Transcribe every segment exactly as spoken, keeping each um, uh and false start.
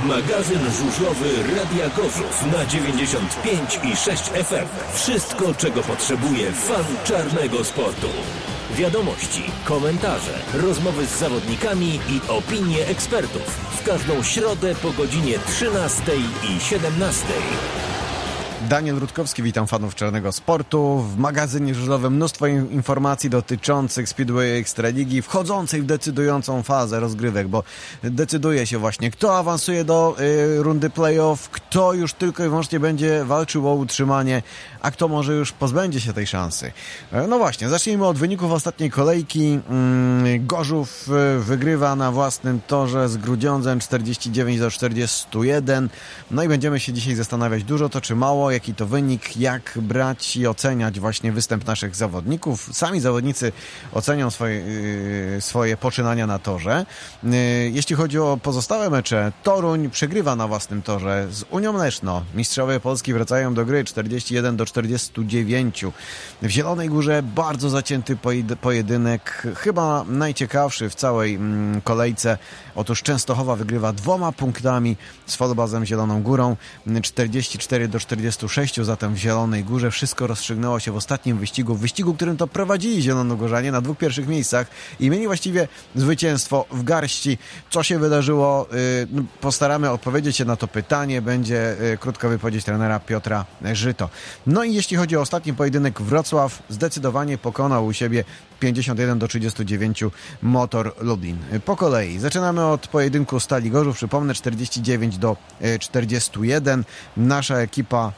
Magazyn żużlowy Radia Gorzów na dziewięćdziesiąt pięć i sześć F M. Wszystko, czego potrzebuje fan czarnego sportu. Wiadomości, komentarze, rozmowy z zawodnikami i opinie ekspertów. W każdą środę po godzinie trzynastej i siedemnastej. Daniel Rutkowski, witam fanów czarnego sportu. W magazynie żużlowym mnóstwo informacji dotyczących Speedway Ekstraligi, wchodzącej w decydującą fazę rozgrywek, bo decyduje się właśnie, kto awansuje do y, rundy playoff, kto już tylko i wyłącznie będzie walczył o utrzymanie, a kto może już pozbędzie się tej szansy. No właśnie, zacznijmy od wyników ostatniej kolejki. Gorzów wygrywa na własnym torze z Grudziądzem czterdzieści dziewięć do czterdziestu jeden. No i będziemy się dzisiaj zastanawiać, dużo to czy mało, jaki to wynik, jak brać i oceniać właśnie występ naszych zawodników. Sami zawodnicy ocenią swoje, swoje poczynania na torze. Jeśli chodzi o pozostałe mecze, Toruń przegrywa na własnym torze z Unią Leszno. Mistrzowie Polski wracają do gry czterdzieści jeden do czterdziestu dziewięciu. W Zielonej Górze bardzo zacięty pojedynek, chyba najciekawszy w całej kolejce. Otóż Częstochowa wygrywa dwoma punktami z Folbazem Zieloną Górą czterdzieści cztery do czterdziestu sześciu, zatem w Zielonej Górze wszystko rozstrzygnęło się w ostatnim wyścigu, w wyścigu, którym to prowadzili zielonogórzanie na dwóch pierwszych miejscach i mieli właściwie zwycięstwo w garści. Co się wydarzyło? Postaramy odpowiedzieć się na to pytanie, będzie krótka wypowiedź trenera Piotra Żyto. No i jeśli chodzi o ostatni pojedynek, Wrocław zdecydowanie pokonał u siebie pięćdziesiąt jeden do trzydziestu dziewięciu Motor Lublin. Po kolei zaczynamy od pojedynku Stali Gorzów, przypomnę, czterdzieści dziewięć do czterdziestu jeden. Nasza ekipa,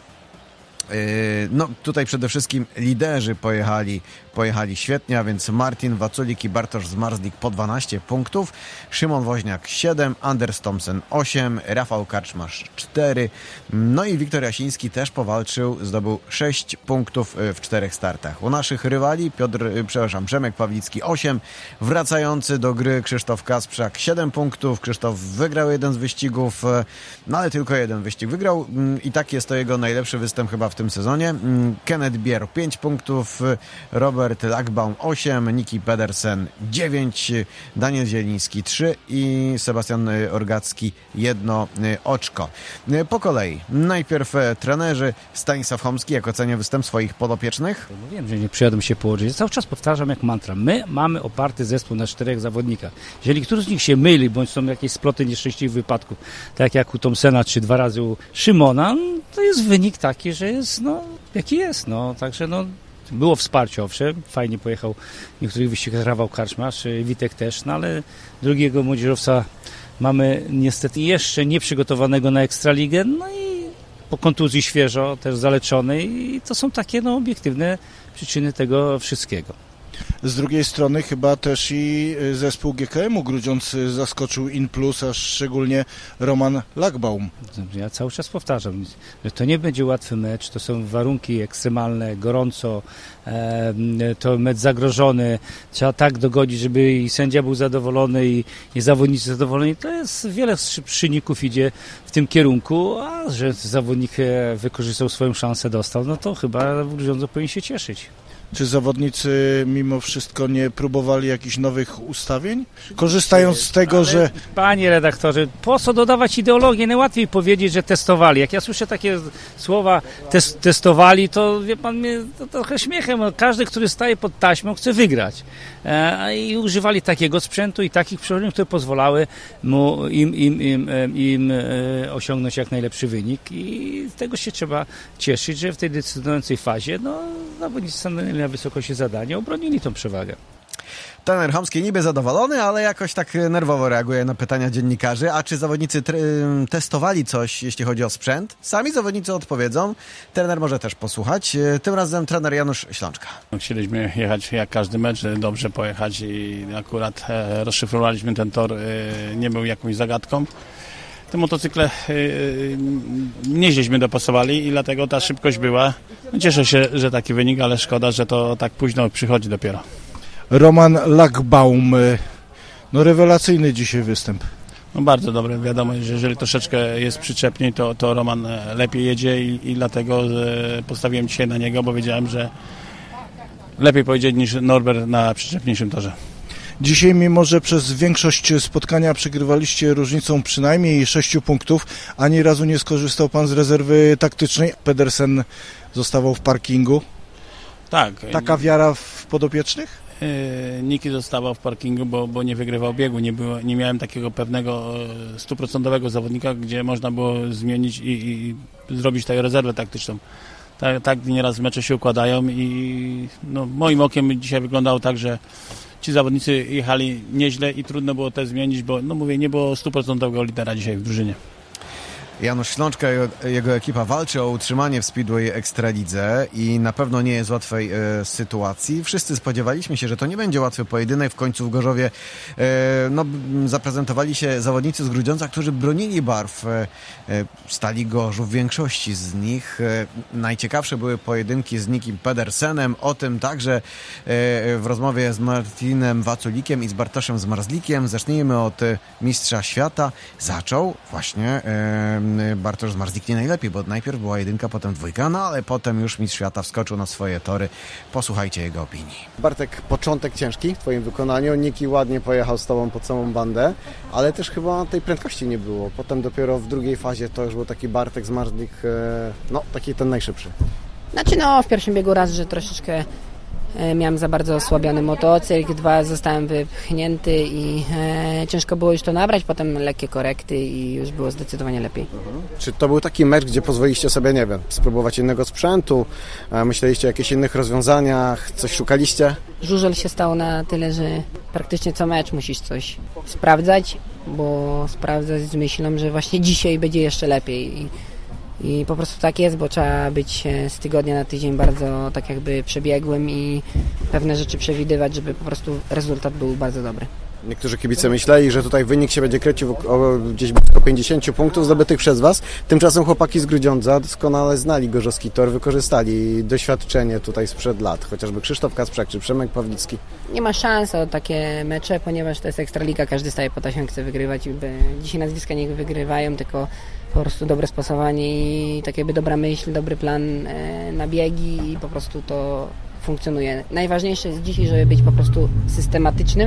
no tutaj przede wszystkim liderzy pojechali, pojechali świetnie, a więc Martin Waculik i Bartosz Zmarzlik po dwanaście punktów, Szymon Woźniak siedem, Anders Thompson osiem, Rafał Karczmarz cztery, no i Wiktor Jasiński też powalczył, zdobył sześć punktów w czterech startach. U naszych rywali Piotr, przepraszam, Przemek Pawlicki osiem, wracający do gry Krzysztof Kasprzak siedem punktów, Krzysztof wygrał jeden z wyścigów, no ale tylko jeden wyścig wygrał i tak jest to jego najlepszy występ chyba w tym sezonie. Kenneth Bier pięć punktów, Robert Lackbaum osiem, Niki Pedersen dziewięć, Daniel Zieliński trzy i Sebastian Orgacki jedno oczko. Po kolei najpierw trenerzy. Stanisław Chomski, jak ocenia występ swoich podopiecznych? No wiem, że nie przyjadą się położyć. Cały czas powtarzam jak mantra. My mamy oparty zespół na czterech zawodnikach. Jeżeli któryś z nich się myli, bądź są jakieś sploty nieszczęśliwych wypadków, tak jak u Thompsona, czy dwa razy u Szymona, to jest wynik taki, że jest, no, jaki jest, no, także, no, było wsparcie, owszem, fajnie pojechał w niektórych wyścigach Rafał Karczmarz, Witek też, no, ale drugiego młodzieżowca mamy niestety jeszcze nieprzygotowanego na Ekstraligę, no i po kontuzji świeżo, też zaleczony i to są takie, no, obiektywne przyczyny tego wszystkiego. Z drugiej strony chyba też i zespół G K M-u Grudziądz zaskoczył in plus, a szczególnie Roman Lackbaum. Ja cały czas powtarzam, że to nie będzie łatwy mecz, to są warunki ekstremalne, gorąco, to mecz zagrożony, trzeba tak dogodzić, żeby i sędzia był zadowolony i, i zawodnicy zadowoleni. To jest wiele czynników idzie w tym kierunku, a że zawodnik wykorzystał swoją szansę, dostał, no to chyba w Grudziądzu powinien się cieszyć. Czy zawodnicy mimo wszystko nie próbowali jakichś nowych ustawień? Korzystając z tego, Ale, że... Panie redaktorze, po co dodawać ideologię? Najłatwiej powiedzieć, że testowali. Jak ja słyszę takie słowa tes- testowali, to wie pan, mnie to trochę śmiechem. Każdy, który staje pod taśmą, chce wygrać. E, I używali takiego sprzętu i takich przełożeń, które pozwalały mu, im, im, im, im e, osiągnąć jak najlepszy wynik. I z tego się trzeba cieszyć, że w tej decydującej fazie no, zawodnicy stanęli na wysokości zadania, obronili tą przewagę. Trener Chomski niby zadowolony, ale jakoś tak nerwowo reaguje na pytania dziennikarzy. A czy zawodnicy tr- testowali coś, jeśli chodzi o sprzęt? Sami zawodnicy odpowiedzą. Trener może też posłuchać. Tym razem trener Janusz Ślączka. Chcieliśmy jechać jak każdy mecz, dobrze pojechać i akurat e, rozszyfrowaliśmy ten tor. E, nie był jakąś zagadką. Te motocykle yy, nieźleśmy dopasowali i dlatego ta szybkość była. Cieszę się, że taki wynik, ale szkoda, że to tak późno przychodzi dopiero. Roman Lackbaum, no rewelacyjny dzisiaj występ. No bardzo dobry, wiadomo, że jeżeli troszeczkę jest przyczepniej, to, to Roman lepiej jedzie i, i dlatego postawiłem dzisiaj na niego, bo wiedziałem, że lepiej pojedzie niż Norbert na przyczepniejszym torze. Dzisiaj, mimo że przez większość spotkania przegrywaliście różnicą przynajmniej sześciu punktów, ani razu nie skorzystał pan z rezerwy taktycznej. Pedersen zostawał w parkingu. Tak. Taka wiara w podopiecznych? Niki zostawał w parkingu, bo, bo nie wygrywał biegu. Nie, było, nie miałem takiego pewnego stuprocentowego zawodnika, gdzie można było zmienić i, i zrobić tę rezerwę taktyczną. Tak, tak nieraz mecze się układają i no, moim okiem dzisiaj wyglądało tak, że ci zawodnicy jechali nieźle i trudno było też zmienić, bo no mówię, nie było stuprocentowego lidera dzisiaj w drużynie. Janusz Ślączka i jego, jego ekipa walczy o utrzymanie w Speedway Ekstralidze i na pewno nie jest łatwej e, sytuacji. Wszyscy spodziewaliśmy się, że to nie będzie łatwy pojedynek. W końcu w Gorzowie e, no, zaprezentowali się zawodnicy z Grudziądza, którzy bronili barw e, Stali Gorzów. W większości z nich e, najciekawsze były pojedynki z Nikim Pedersenem. O tym także e, w rozmowie z Martinem Waculikiem i z Bartoszem Zmarzlikiem. Zacznijmy od e, mistrza świata. Zaczął właśnie e, Bartosz Zmarzlik nie najlepiej, bo najpierw była jedynka, potem dwójka, no ale potem już mistrz świata wskoczył na swoje tory. Posłuchajcie jego opinii. Bartek, początek ciężki w twoim wykonaniu. Niki ładnie pojechał z tobą po całą bandę, ale też chyba tej prędkości nie było. Potem dopiero w drugiej fazie to już był taki Bartek Zmarzlik, no taki ten najszybszy. Znaczy no, w pierwszym biegu raz, że troszeczkę miałem za bardzo osłabiony motocykl, dwa zostałem wypchnięty i e, ciężko było już to nabrać, potem lekkie korekty i już było zdecydowanie lepiej. Mhm. Czy to był taki mecz, gdzie pozwoliliście sobie, nie wiem, spróbować innego sprzętu, myśleliście o jakichś innych rozwiązaniach, coś szukaliście? Żużel się stał na tyle, że praktycznie co mecz musisz coś sprawdzać, bo sprawdzać z myślą, że właśnie dzisiaj będzie jeszcze lepiej. I I po prostu tak jest, bo trzeba być z tygodnia na tydzień bardzo tak jakby przebiegłym i pewne rzeczy przewidywać, żeby po prostu rezultat był bardzo dobry. Niektórzy kibice myśleli, że tutaj wynik się będzie kręcił o gdzieś blisko pięćdziesiąt punktów zdobytych przez was. Tymczasem chłopaki z Grudziądza doskonale znali gorzowski tor, wykorzystali doświadczenie tutaj sprzed lat, chociażby Krzysztof Kasprzak czy Przemek Pawlicki. Nie ma szans o takie mecze, ponieważ to jest Ekstraliga, każdy staje po taśmie, chce wygrywać. Dzisiaj nazwiska nie wygrywają, tylko po prostu dobre sposowanie i tak jakby dobra myśl, dobry plan na biegi i po prostu to funkcjonuje. Najważniejsze jest dzisiaj, żeby być po prostu systematycznym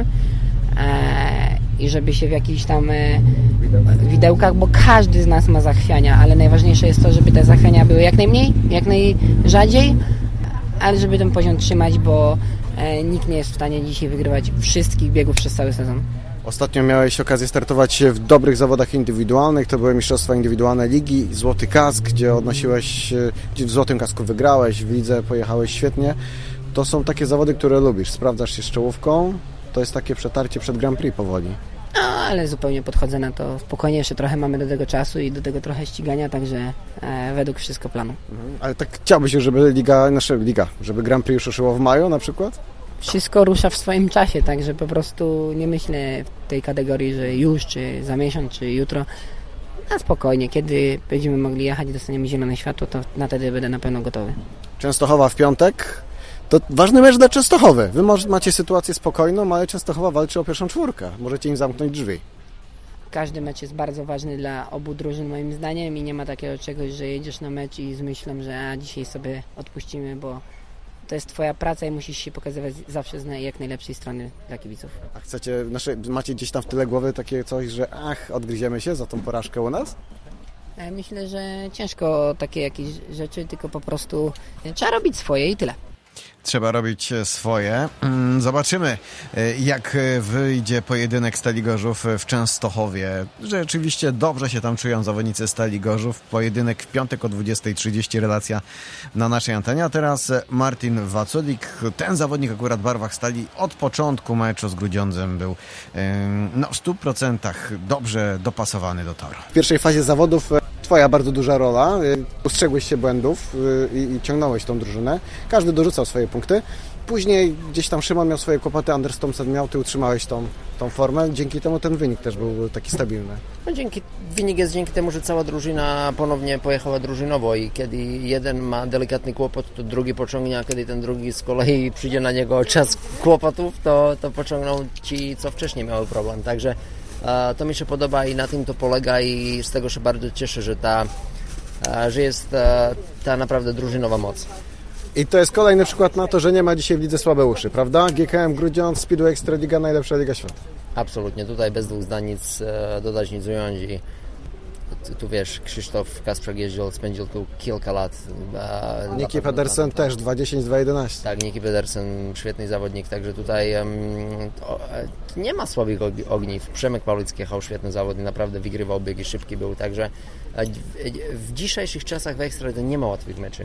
i żeby się w jakichś tam widełkach, bo każdy z nas ma zachwiania, ale najważniejsze jest to, żeby te zachwiania były jak najmniej, jak najrzadziej, ale żeby ten poziom trzymać, bo nikt nie jest w stanie dzisiaj wygrywać wszystkich biegów przez cały sezon. Ostatnio miałeś okazję startować w dobrych zawodach indywidualnych, to były mistrzostwa indywidualne ligi, Złoty Kask, gdzie odnosiłeś, gdzie w Złotym Kasku wygrałeś, w lidze pojechałeś świetnie. To są takie zawody, które lubisz, sprawdzasz się z czołówką, to jest takie przetarcie przed Grand Prix powoli. No, ale zupełnie podchodzę na to spokojnie, jeszcze trochę mamy do tego czasu i do tego trochę ścigania, także e, według wszystko planu. Mhm. Ale tak chciałbyś, żeby liga, nasza liga, żeby Grand Prix już ruszyło w maju na przykład? Wszystko rusza w swoim czasie, także po prostu nie myślę w tej kategorii, że już, czy za miesiąc, czy jutro. A spokojnie, kiedy będziemy mogli jechać i dostaniemy zielone światło, to na wtedy będę na pewno gotowy. Częstochowa w piątek. To ważny mecz dla Częstochowy. Wy macie sytuację spokojną, ale Częstochowa walczy o pierwszą czwórkę. Możecie im zamknąć drzwi. Każdy mecz jest bardzo ważny dla obu drużyn moim zdaniem i nie ma takiego czegoś, że jedziesz na mecz i z myślą, że a dzisiaj sobie odpuścimy, bo to jest twoja praca i musisz się pokazywać zawsze z jak najlepszej strony dla kibiców. A chcecie, znaczy, macie gdzieś tam w tyle głowy takie coś, że ach, odgryziemy się za tą porażkę u nas? Myślę, że ciężko takie jakieś rzeczy, tylko po prostu trzeba robić swoje i tyle. Trzeba robić swoje. Zobaczymy, jak wyjdzie pojedynek Stali Gorzów w Częstochowie. Rzeczywiście dobrze się tam czują zawodnicy Stali Gorzów. Pojedynek w piątek o dwudziesta trzydzieści, relacja na naszej antenie. A teraz Martin Waculik. Ten zawodnik akurat w barwach Stali od początku meczu z Grudziądzem był no, w stu procentach dobrze dopasowany do toru. W pierwszej fazie zawodów twoja bardzo duża rola. Ustrzegłeś się błędów i, i ciągnąłeś tą drużynę. Każdy dorzucał swoje punkty. Później gdzieś tam Szymon miał swoje kłopoty, Anders Thompson miał, ty utrzymałeś tą, tą formę. Dzięki temu ten wynik też był taki stabilny. No dzięki, wynik jest dzięki temu, że cała drużyna ponownie pojechała drużynowo i kiedy jeden ma delikatny kłopot, to drugi pociągnie, a kiedy ten drugi z kolei przyjdzie na niego czas kłopotów, to, to pociągną ci, co wcześniej miały problem. Także e, to mi się podoba i na tym to polega i z tego się bardzo cieszę, że, ta, e, że jest e, ta naprawdę drużynowa moc. I to jest kolejny przykład na to, że nie ma dzisiaj w lidze słabe uszy, prawda? G K M Grudziądz, Speedway Ekstraliga, najlepsza liga świata. Absolutnie, tutaj bez dwóch zdań nic e, dodać, nic ująć i tu, tu wiesz, Krzysztof Kasprzak jeździł, spędził tu kilka lat. E, Niki Pedersen też, dwa dziesięć dwa jedenaście. Tak, Niki Pedersen, świetny zawodnik, także tutaj um, o, e, nie ma słabych ogniw. Przemek Pawlicki jechał świetny zawodnik, naprawdę wygrywał biegi, szybki był, także e, w, w dzisiejszych czasach w Ekstralidze nie ma łatwych meczy.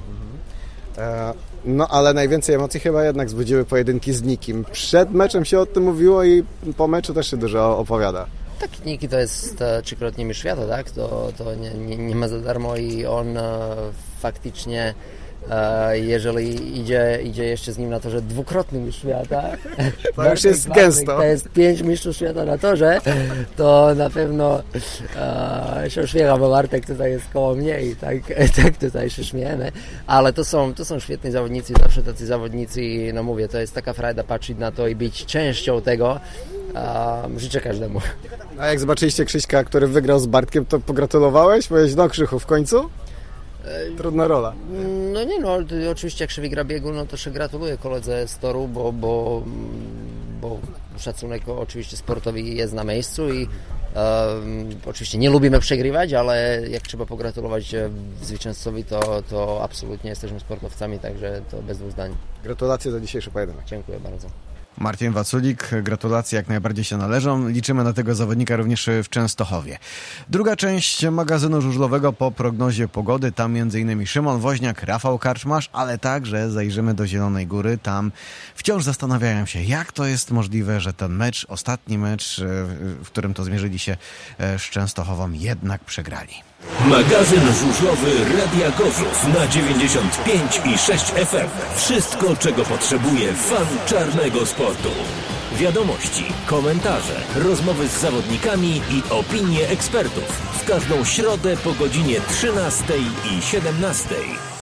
E, no ale najwięcej emocji chyba jednak wzbudziły pojedynki z Nikim. Przed meczem się o tym mówiło i po meczu też się dużo opowiada. Tak, Niki to jest e, trzykrotnie mistrz świata, tak? To, to nie, nie, nie ma za darmo i on e, faktycznie, e, jeżeli idzie, idzie jeszcze z nim na torze, dwukrotny mistrz świata. To już jest gęsto. To jest pięć mistrzów świata na torze, to na pewno e, się uśmiecha, bo Bartek tutaj jest koło mnie i tak, tak tutaj się śmiejemy. Ale to są, to są świetni zawodnicy, zawsze tacy zawodnicy i no mówię, to jest taka frajda patrzeć na to i być częścią tego. Um, życzę każdemu. A jak zobaczyliście Krzyśka, który wygrał z Bartkiem, to pogratulowałeś? Powiedziałeś, no Krzychu, w końcu? Trudna rola. No nie no, oczywiście jak się wygra biegu, no to się gratuluję koledze z toru, bo, bo, bo szacunek oczywiście sportowy jest na miejscu i um, oczywiście nie lubimy przegrywać, ale jak trzeba pogratulować zwycięzcowi, to, to absolutnie jesteśmy sportowcami, także to bez dwóch zdań. Gratulacje za dzisiejszy pojedynek. Dziękuję bardzo. Marcin Waculik, gratulacje jak najbardziej się należą. Liczymy na tego zawodnika również w Częstochowie. Druga część magazynu żużlowego po prognozie pogody. Tam między innymi Szymon Woźniak, Rafał Karczmasz, ale także zajrzymy do Zielonej Góry. Tam wciąż zastanawiają się, jak to jest możliwe, że ten mecz, ostatni mecz, w którym to zmierzyli się z Częstochową, jednak przegrali. Magazyn żużlowy Radia Gorzów na dziewięćdziesiąt pięć i sześć F M. Wszystko, czego potrzebuje fan czarnego sportu. Wiadomości, komentarze, rozmowy z zawodnikami i opinie ekspertów. W każdą środę po godzinie trzynastej i siedemnastej.